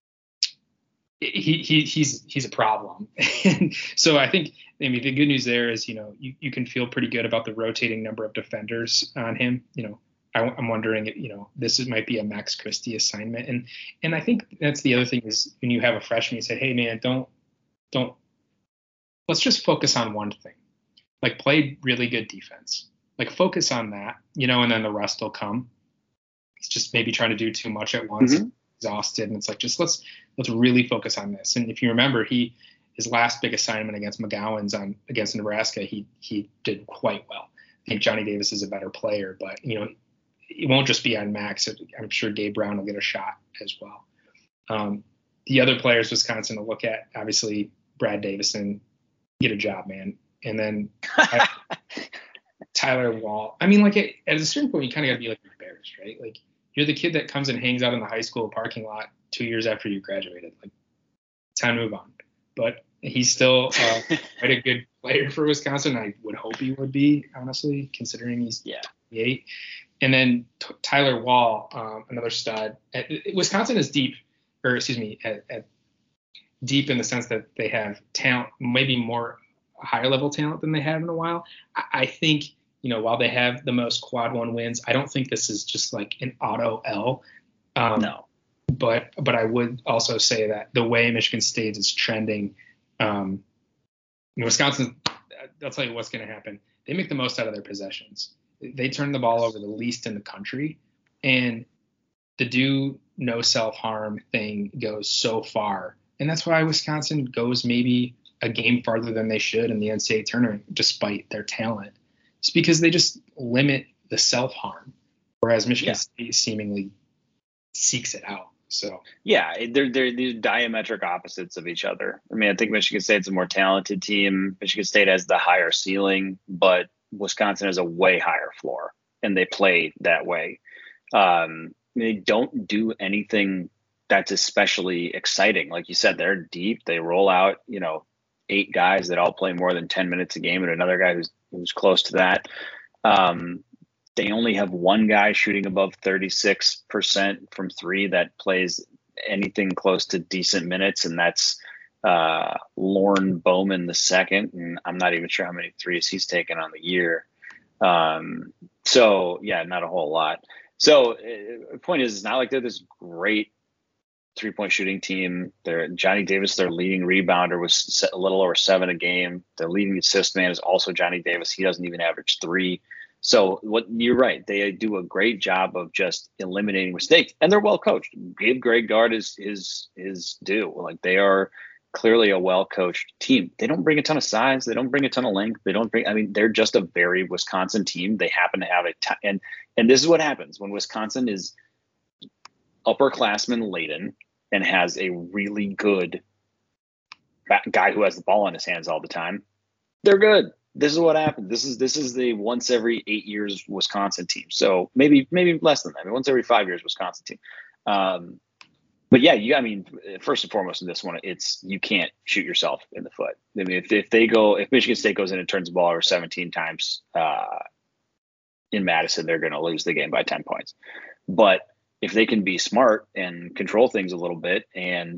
He's a problem. And so I think, the good news there is, you can feel pretty good about the rotating number of defenders on him. I'm wondering if, this might be a Max Christie assignment. And I think that's the other thing is when you have a freshman, you say, hey man, don't, let's just focus on one thing, play really good defense, focus on that, and then the rest will come. He's just maybe trying to do too much at once. Mm-hmm. Exhausted, and it's just let's really focus on this. And if you remember, his last big assignment against against Nebraska, he did quite well. I think Johnny Davis is a better player, but it won't just be on Max. I'm sure Gabe Brown will get a shot as well. The other players Wisconsin to look at, obviously Brad Davison, get a job, man. And then Tyler Wall. at a certain point, you kind of got to be embarrassed, right? You're the kid that comes and hangs out in the high school parking lot 2 years after you graduated. Time to move on. But he's still quite a good player for Wisconsin. I would hope he would be, honestly, considering he's 28. And then Tyler Wall, another stud. Wisconsin is deep, deep in the sense that they have talent, maybe more higher level talent than they have in a while. I think, while they have the most quad 1 wins, I don't think this is just an auto L. No. But I would also say that the way Michigan State is trending, Wisconsin, I'll tell you what's going to happen. They make the most out of their possessions. They turn the ball over the least in the country, and the do no self-harm thing goes so far. And that's why Wisconsin goes maybe a game farther than they should in the NCAA tournament, despite their talent. It's because they just limit the self-harm, whereas Michigan State seemingly seeks it out. So they're these diametric opposites of each other. I think Michigan State's a more talented team. Michigan State has the higher ceiling, but Wisconsin has a way higher floor, and they play that way. They don't do anything that's especially exciting. Like you said, they're deep. They roll out, 8 guys that all play more than 10 minutes a game, and another guy who's close to that. They only have one guy shooting above 36% from 3 that plays anything close to decent minutes, and that's Lorne Bowman II, and I'm not even sure how many threes he's taken on the year. So not a whole lot. So the point is, it's not like they're this great 3-point shooting team. Johnny Davis, their leading rebounder, was a little over 7 a game. Their leading assist man is also Johnny Davis. He doesn't even average 3. So you're right. They do a great job of just eliminating mistakes, and they're well coached. Give Greg Gard his due. They are clearly a well coached team. They don't bring a ton of size. They don't bring a ton of length. They're just a very Wisconsin team. They happen to have and this is what happens when Wisconsin is upperclassman laden and has a really good guy who has the ball in his hands all the time. They're good. This is what happened. This is the once every 8 years Wisconsin team. So maybe less than that. Once every 5 years Wisconsin team. But first and foremost in this one, you can't shoot yourself in the foot. If Michigan State goes in and turns the ball over 17 times in Madison, they're going to lose the game by 10 points. But if they can be smart and control things a little bit and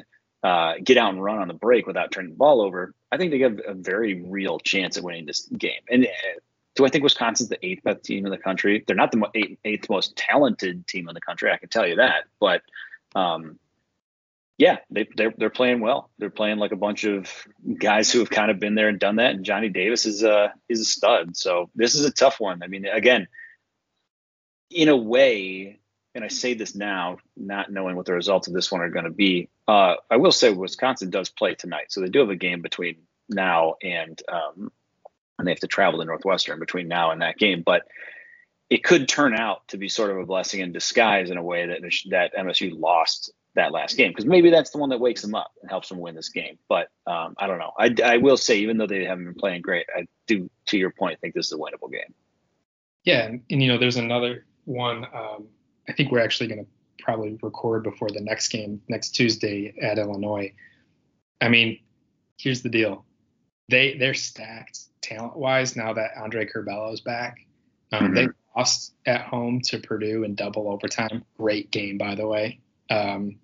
get out and run on the break without turning the ball over, I think they have a very real chance at winning this game. And do I think Wisconsin's the 8th best team in the country? They're not the eighth most talented team in the country, I can tell you that. But yeah, they're playing well. They're playing like a bunch of guys who have kind of been there and done that. And Johnny Davis is a stud. So this is a tough one. I mean, again, in a way, and I say this now, not knowing what the results of this one are going to be, I will say Wisconsin does play tonight. So they do have a game between now and they have to travel to Northwestern between now and that game. But it could turn out to be sort of a blessing in disguise in a way that MSU lost that last game, because maybe that's the one that wakes them up and helps them win this game. But I don't know. I will say, even though they haven't been playing great, I do, to your point, think this is a winnable game. Yeah, and there's another one. I think we're actually going to probably record before the next game next Tuesday at Illinois. I mean, here's the deal. They're stacked talent-wise now that Andre Curbelo is back. They lost at home to Purdue in double overtime. Great game, by the way. And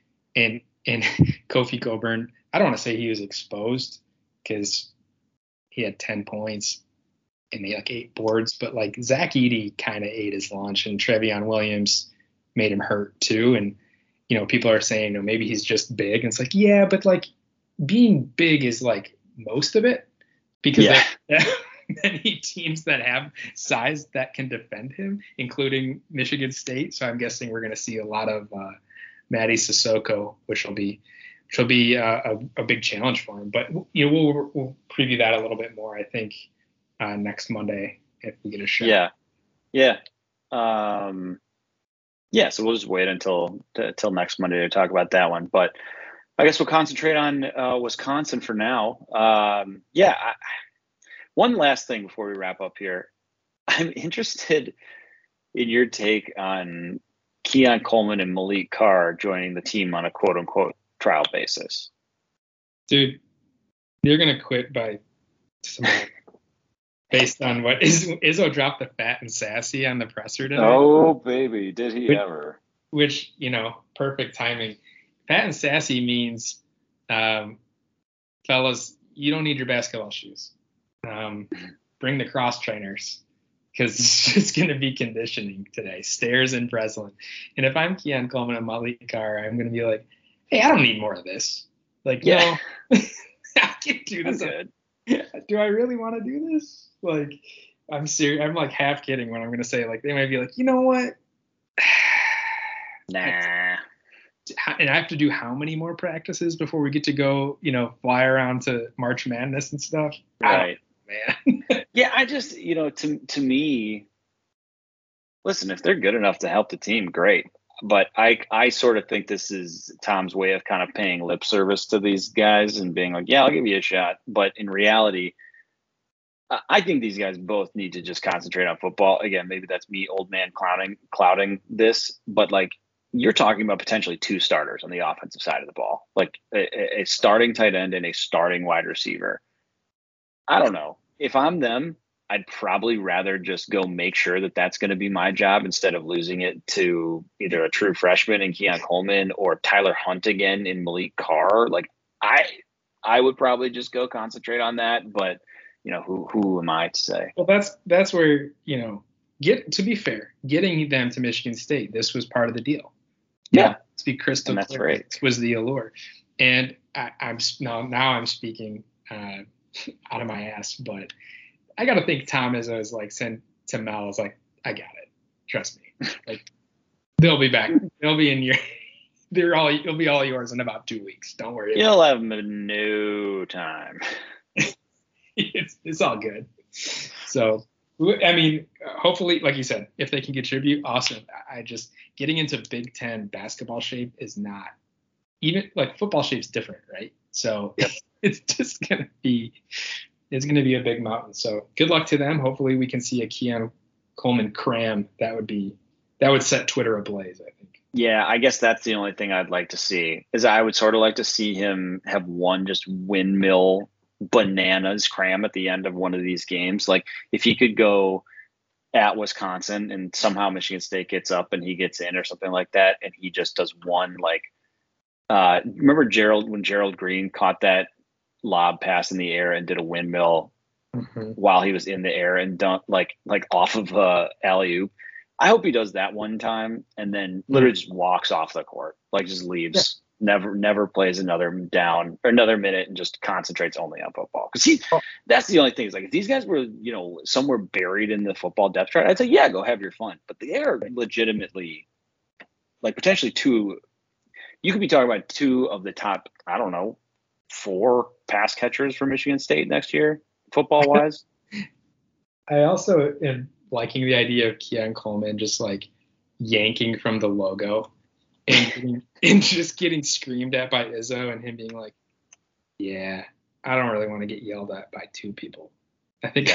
Kofi Cockburn, I don't want to say he was exposed because he had 10 points and he had like 8 boards, but like Zach Edey kind of ate his lunch, and Trevion Williams made him hurt too. And, people are saying, maybe he's just big. And it's like, yeah, but like being big is like most of it, because there are many teams that have size that can defend him, including Michigan State. So I'm guessing we're going to see a lot of Mady Sissoko, which will be a big challenge for him. But we'll preview that a little bit more, I think, next Monday if we get a shot. Yeah. So we'll just wait until next Monday to talk about that one. But I guess we'll concentrate on Wisconsin for now. One last thing before we wrap up here. I'm interested in your take on Keon Coleman and Malik Carr joining the team on a quote-unquote trial basis. Dude, you're going to quit by tomorrow based on what Izzo dropped the fat and sassy on the presser today. Oh, baby, did he ever. Which, perfect timing. Fat and sassy means, fellas, you don't need your basketball shoes. Bring the cross trainers, because it's just going to be conditioning today. Stairs and Breslin. And if I'm Keon Coleman and Malik Carr, I'm going to be like, hey, I don't need more of this. Like, no, I can do this. Do I really want to do this? Like, I'm serious. I'm like half kidding when I'm going to say, like, they might be like, you know what? Nah. And I have to do how many more practices before we get to go, fly around to March Madness and stuff? Right. Man. Yeah, I just, to me, listen, if they're good enough to help the team, great. But I sort of think this is Tom's way of kind of paying lip service to these guys and being like, yeah, I'll give you a shot. But in reality, I think these guys both need to just concentrate on football. Again, maybe that's me, old man, clouding this. But, like, you're talking about potentially 2 starters on the offensive side of the ball, like a starting tight end and a starting wide receiver. I don't know. If I'm them, I'd probably rather just go make sure that that's going to be my job instead of losing it to either a true freshman in Keon Coleman or Tyler Hunt again in Malik Carr. Like, I would probably just go concentrate on that. But, who am I to say? Well, that's where, to be fair, getting them to Michigan State, this was part of the deal. Yeah. To be crystal clear, right. Was the allure. And I'm speaking out of my ass, but I got to think Tom is like sent to Mel is like, I got it. Trust me. Like, they'll be back. They'll be in your, it'll be all yours in about 2 weeks. Don't worry. You'll have no time. It's all good. So, I mean, hopefully, like you said, if they can contribute, awesome. I just, getting into Big Ten basketball shape is not, even like football shape's different, right? So it's just going to be a big mountain. So good luck to them. Hopefully we can see a Keon Coleman cram. That would set Twitter ablaze, I think. Yeah, I guess that's the only thing I'd like to see, is I would sort of like to see him have one just windmill bananas cram at the end of one of these games. Like, if he could go at Wisconsin and somehow Michigan State gets up and he gets in or something like that, and he just does one like Remember when Gerald Green caught that lob pass in the air and did a windmill while he was in the air and dunked like off of alley oop. I hope he does that one time and then literally just walks off the court, like just leaves, never plays another down or another minute and just concentrates only on football. Because that's the only thing is like if these guys were somewhere buried in the football depth chart, I'd say yeah, go have your fun. But they are legitimately like potentially two. You could be talking about two of the top, I don't know, 4 pass catchers for Michigan State next year, football wise. I also am liking the idea of Keon Coleman just like yanking from the logo and just getting screamed at by Izzo and him being like, yeah, I don't really want to get yelled at by 2 people. I think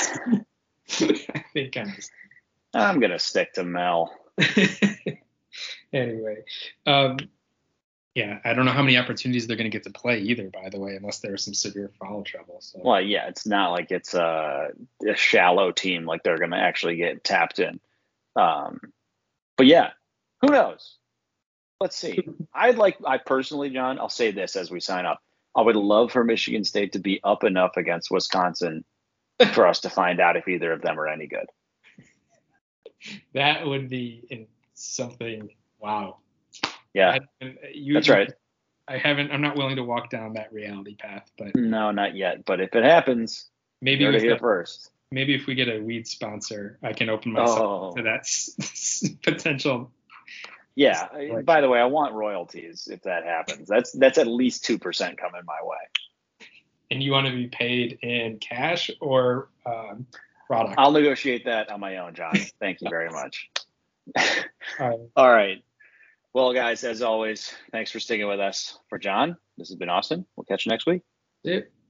I'm going to stick to Mel. Anyway, yeah, I don't know how many opportunities they're going to get to play either, by the way, unless there's some severe foul trouble. So. Well, yeah, it's not like it's a shallow team like they're going to actually get tapped in. But yeah, who knows? Let's see. I personally, John, I'll say this as we sign up. I would love for Michigan State to be up enough against Wisconsin for us to find out if either of them are any good. That would be something. Wow. Yeah, that's right. I'm not willing to walk down that reality path, but no, not yet. But if it happens, maybe you're here first. Maybe if we get a weed sponsor, I can open myself to that potential. Yeah. By the way, I want royalties if that happens. That's at least 2% coming my way. And you want to be paid in cash or product? I'll negotiate that on my own, John. Thank you very much. All right. Well, guys, as always, thanks for sticking with us. For John, this has been Austin. We'll catch you next week. See you.